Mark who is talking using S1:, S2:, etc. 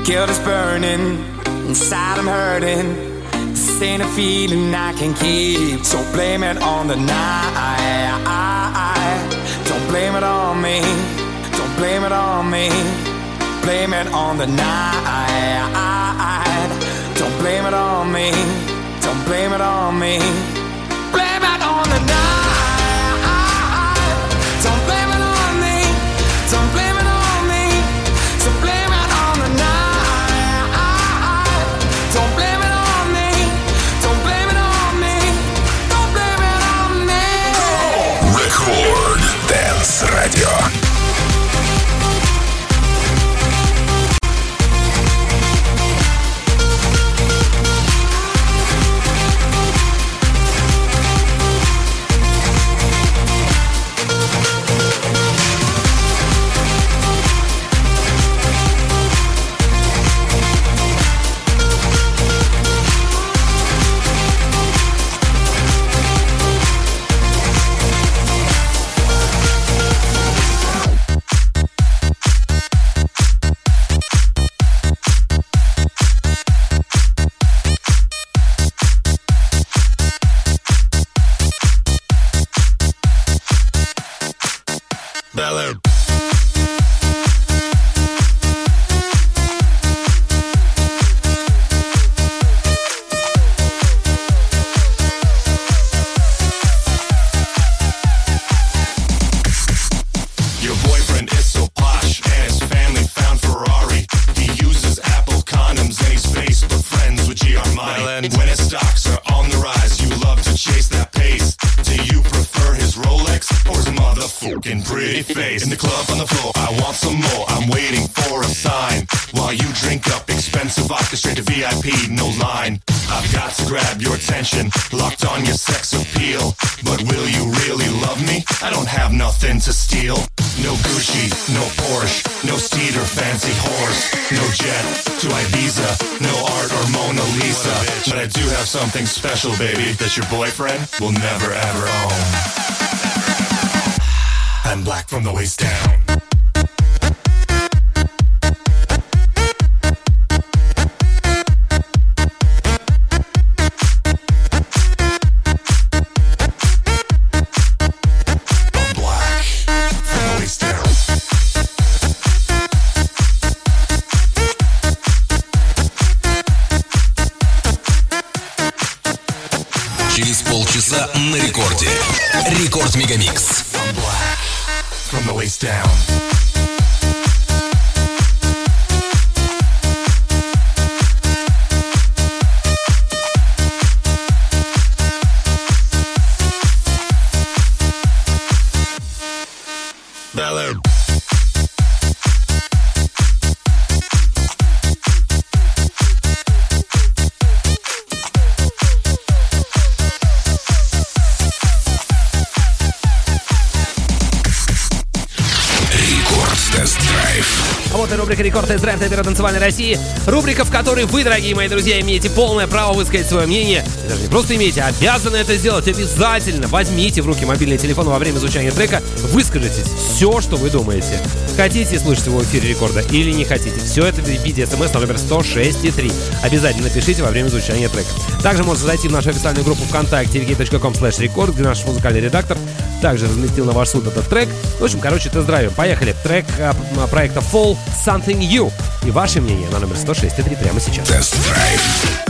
S1: guilt is burning, inside I'm hurting. This ain't a feeling I can keep, so blame it on the night. Don't blame it on me, don't blame it on me. Blame it on the night. Don't blame it on me, don't blame it on me. Blame it on the night. Don't blame it on me, don't blame it on me. So blame it on the night. Don't blame it on me, don't blame it on me. Don't blame it on me.
S2: Record Dance Radio.
S3: In the club on the floor, I want some more. I'm waiting for a sign while you drink up expensive vodka straight to VIP, no line. I've got to grab your attention, locked on your sex appeal. But will you really love me? I don't have nothing to steal. No Gucci, no Porsche, no steed or fancy horse, no jet to Ibiza, no art or Mona Lisa. But I do have something special, baby, that your boyfriend will never ever own. I'm black from the waist down.
S2: Через полчаса на рекорде. Рекорд Мегамикс.
S3: From the waist down. Ballad.
S4: А вот и рубрика «Рекорд Тест-драйв» на танцевальной России. Рубрика, в которой вы, дорогие мои друзья, имеете полное право высказать свое мнение. И даже не просто имеете, а обязаны это сделать обязательно. Возьмите в руки мобильный телефон во время звучания трека, выскажитесь все, что вы думаете. Хотите слушать его в эфире рекорда или не хотите. Все это в виде смс на номер 106.3. Обязательно напишите во время звучания трека. Также можете зайти в нашу официальную группу ВКонтакте vk.com/record, где наш музыкальный редактор также разместил на ваш суд этот трек. В общем, тест-драйвим. Поехали. Трек проекта Fall, Something You. И ваше мнение на номер 106.3 прямо сейчас.
S2: Тест-драйв.